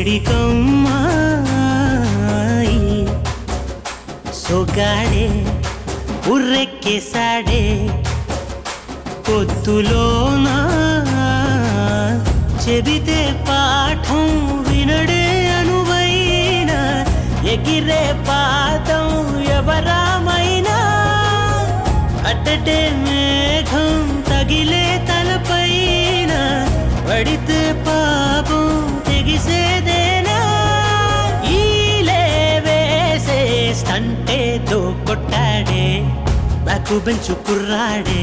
వేడికమ్మాయి సొగాడే ఉర్రెక్కేసాడే పొద్దులోనా చెబితే పాఠం వినడే అనువైన ఎగిరే పాదం ఎవరామైనా అట్టటే మేఘం తగిలే తలపైన పడితే పాపం తెగిసేదేనా ఈలే వేసే స్టంటేదో కొట్టాడే బ్యాకు బెంచు కుర్రాడే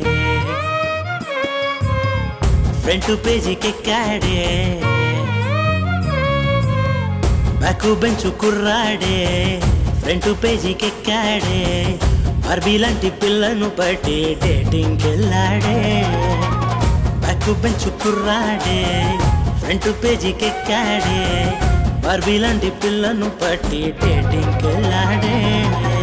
ఫ్రంట్ పేజీకెక్కాడే బ్యాకు బెంచు కుర్రాడే ఫ్రంట్ పేజీకెక్కాడే బార్బీ లాంటి పిల్లను పట్టి డేటింగ్కి వెళ్ళాడే బ్యాకు బెంచు కుర్రాడే ఫ్రంట్ పేజీకెక్కాడే బార్బీ లాంటి పిల్లను పట్టి డేటింగ్కి వెళ్ళాడే